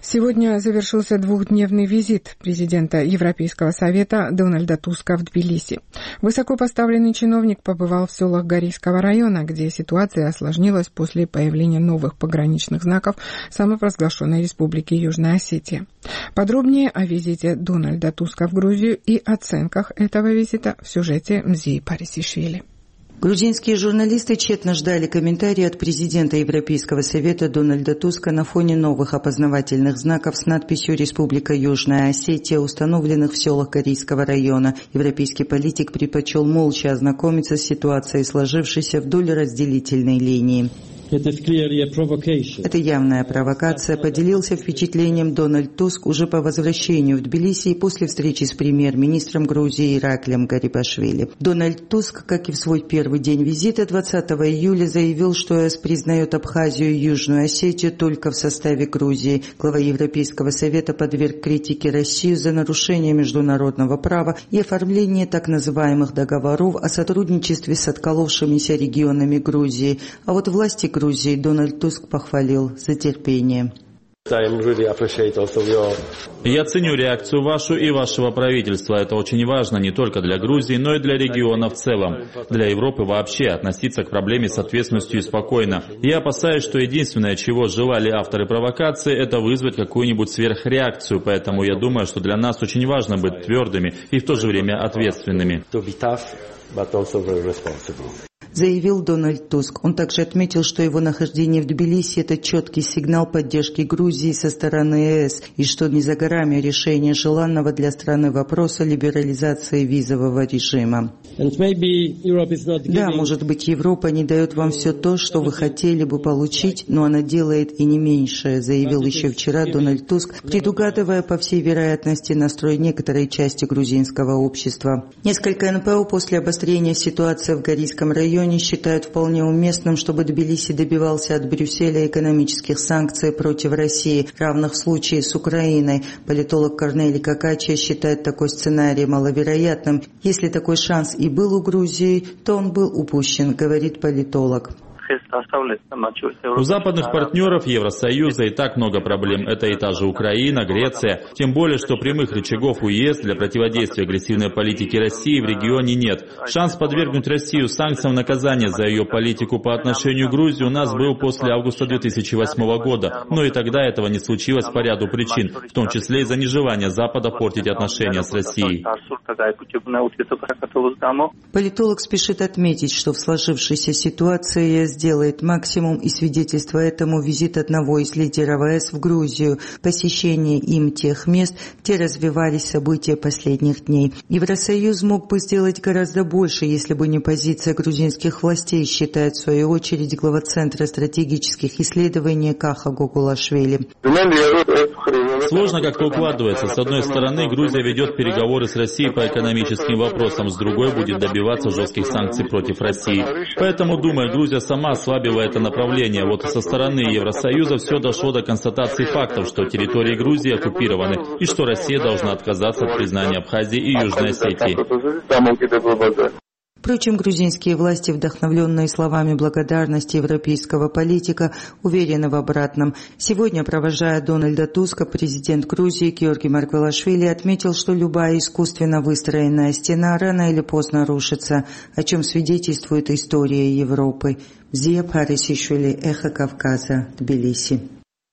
Сегодня завершился двухдневный визит президента Европейского совета Дональда Туска в Тбилиси. Высокопоставленный чиновник побывал в селах Горийского района, где ситуация осложнилась после появления новых пограничных знаков самопровозглашенной Республики Южная Осетия. Подробнее о визите Дональда Туска в Грузию и оценках этого визита в сюжете Мзии Парисишвили. Грузинские журналисты тщетно ждали комментарии от президента Европейского совета Дональда Туска на фоне новых опознавательных знаков с надписью «Республика Южная Осетия», установленных в селах Горийского района. Европейский политик предпочел молча ознакомиться с ситуацией, сложившейся вдоль разделительной линии. Это явная провокация, поделился впечатлением Дональд Туск уже по возвращению в Тбилиси и после встречи с премьер-министром Грузии Ираклием Гарибашвили. Дональд Туск, как и в свой первый день визита 20 июля, заявил, что ЕС признает Абхазию и Южную Осетию только в составе Грузии. Глава Европейского совета подверг критике Россию за нарушение международного права и оформление так называемых договоров о сотрудничестве с отколовшимися регионами Грузии. А вот власти Грузии Дональд Туск похвалил за терпение. Я ценю реакцию вашу и вашего правительства. Это очень важно не только для Грузии, но и для региона в целом. Для Европы вообще относиться к проблеме с ответственностью и спокойно. Я опасаюсь, что единственное, чего желали авторы провокации, это вызвать какую-нибудь сверхреакцию. Поэтому я думаю, что для нас очень важно быть твердыми и в то же время ответственными. Заявил Дональд Туск. Он также отметил, что его нахождение в Тбилиси – это четкий сигнал поддержки Грузии со стороны ЕС, и что не за горами решение желанного для страны вопроса либерализации визового режима. Да, может быть, Европа не дает вам все то, что вы хотели бы получить, но она делает и не меньшее, заявил еще вчера Дональд Туск, предугадывая, по всей вероятности, настрой некоторой части грузинского общества. Несколько НПО после обострения ситуации в Горийском районе считают вполне уместным, чтобы Тбилиси добивался от Брюсселя экономических санкций против России, равных в случае с Украиной. Политолог Корнелий Какачия считает такой сценарий маловероятным. Если такой шанс и был у Грузии, то он был упущен, говорит политолог. У западных партнеров Евросоюза и так много проблем. Это и та же Украина, Греция. Тем более, что прямых рычагов у ЕС для противодействия агрессивной политике России в регионе нет. Шанс подвергнуть Россию санкциям наказания за ее политику по отношению к Грузии у нас был после августа 2008 года. Но и тогда этого не случилось по ряду причин, в том числе из-за нежелания Запада портить отношения с Россией. Политолог спешит отметить, что в сложившейся ситуации ЕС делает максимум, и свидетельство этому визит одного из лидеров ЕС в Грузию, посещение им тех мест, где развивались события последних дней. Евросоюз мог бы сделать гораздо больше, если бы не позиция грузинских властей, считает в свою очередь глава Центра стратегических исследований Каха Гогулашвили. Сложно как-то укладывается. С одной стороны, Грузия ведет переговоры с Россией по экономическим вопросам, с другой будет добиваться жестких санкций против России. Поэтому, думаю, Грузия сама ослабила это направление. Вот со стороны Евросоюза все дошло до констатации фактов, что территории Грузии оккупированы и что Россия должна отказаться от признания Абхазии и Южной Осетии. Впрочем, грузинские власти, вдохновленные словами благодарности европейского политика, уверены в обратном. Сегодня, провожая Дональда Туска, президент Грузии Георгий Маргвелашвили отметил, что любая искусственно выстроенная стена рано или поздно рушится, о чем свидетельствует история Европы. Мзия Парисишвили, Эхо Кавказа, Тбилиси.